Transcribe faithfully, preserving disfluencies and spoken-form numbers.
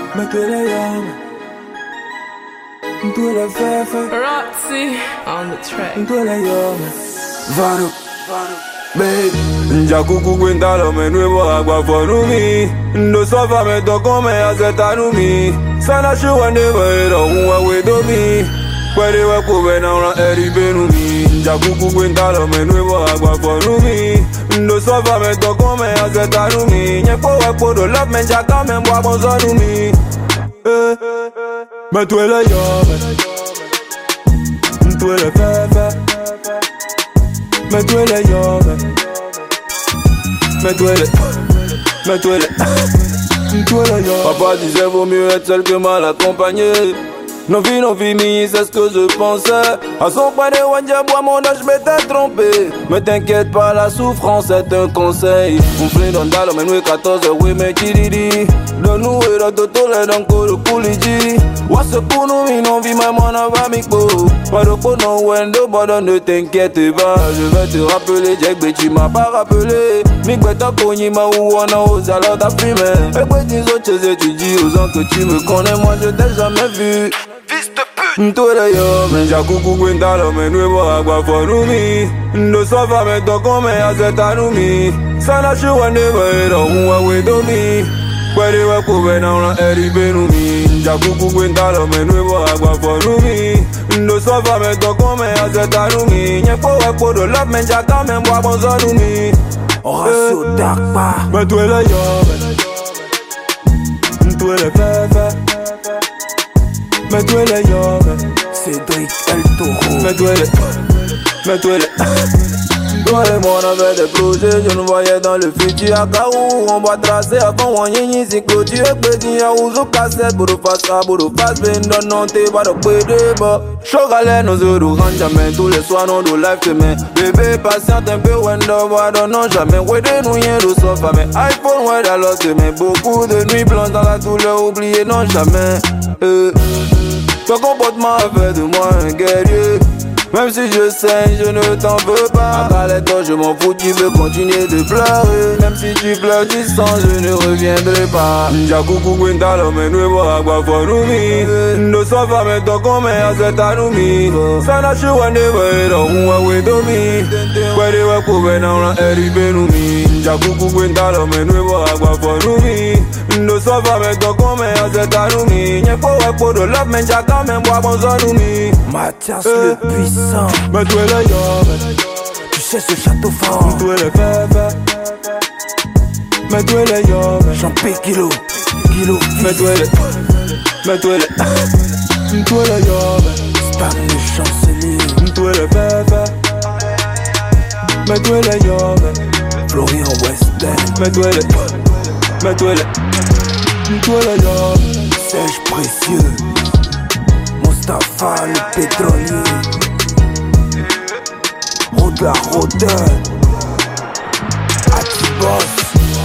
Mets-toi les yams. Toi les fefe. Roxy on the track. Toi les yams. Varo. Babe. Nja kuku kwintalo menwevo agwa forumi. Ndo sofa me toko me azetanumi. Sana shuwa never era unwa wedomi. Kwere we kube na una eri benumi. Nja kuku kwintalo menwevo agwa forumi. Ndo sofa me toko me azetanumi. Nyekpo we kodo love me njaka me mbwa bonzonumi. Eh, mets-toi les yams. Toi les fefe. Mets-toi les yams. Mets-toi les Mets-toi les Mets-toi les yams. Papa disait vaut mieux être seul que mal accompagné. Non vie, non vie, mais c'est ce que je pensais. À son pas de Wanja, bois mon âge, je m'étais trompé. Mais t'inquiète pas, la souffrance est un conseil. On fait dans dalle, mais nous quatorze, oui, mais kiridi. Donne-nous et la toto, les dents, le couliji. What's up pour nous, mais non vie, mais mon avamico. Pas de peau, non, wendo, bon, ne t'inquiète pas. Je vais te rappeler, Jack, mais tu m'as pas rappelé. Mik beta koni ma ou on a aux alors d'affumé. Et puis dis autres choses, tu dis aux gens que tu me connais, moi je t'ai jamais vu. Fils de pute. Toi les yams. Menja kuku kwintalo menwevo agwa forumi. Ndo sofa me toko me azetanumi. Sana shuwa never era unwa wedomi. Kwere we kube na una eri benumi. Nja kuku kwintalo menwevo agwa forumi. Ndo sofa me toko me azetanumi. Nyekpo we kodo love me njaka me mbwa bonzonumi. Horacio Darpa. Mets-toi les yams. Toi les fefe. Mets-toi les yams. Cédric El Toro. Mets-toi les Mets-toi les Toi et moi on avait des projets, je nous voyais dans le futur à Kaou. On va tracer avant on y si clôture. Petit à ouzo cassette, bourou face à bourou face. Ben non non t'es pas de pédé bas. Chogalé nos euros rentrent jamais. Tous les soirs non de live te met. Bébé patiente un peu wendo bois non jamais. Ouais de nous y'a de sofa mais iPhone ouais alors te met. Beaucoup de nuits blanches dans la douleur oubliée non jamais. euh. Ton comportement a fait de moi un guerrier. Même si je sais, je ne t'en veux pas. À toi, je m'en fous, tu veux continuer de pleurer. Même si tu pleures du sang, je ne reviendrai pas. Nja kuku kwintalo menwevo agwa forumi. Ndo sofa me toko me azetanumi. Sana shuwa never era unwa wedomi. Kwere we kube na una eri benumi. Nja kuku kwintalo menwevo agwa forumi. Ndo sofa me toko me azetanumi. Nyekpo we kodo love me njaka me mbwa bonzonumi. Mathias le puissant. Mets-toi les yams. Tu sais ce château fort. Mets-toi les fefe. Mets-toi les yams. Jean-P. Kilo. Kilo. Mets-toi les Mets-toi les Mets-toi les yams. Stan le chancelier. Mets-toi les fefe. Mets-toi les yams. Florian Weston. Mets-toi les Mets-toi les Mets-toi les yams. Serge Précieux. Mustapha le pétrolier. Roda Roda. Atibos.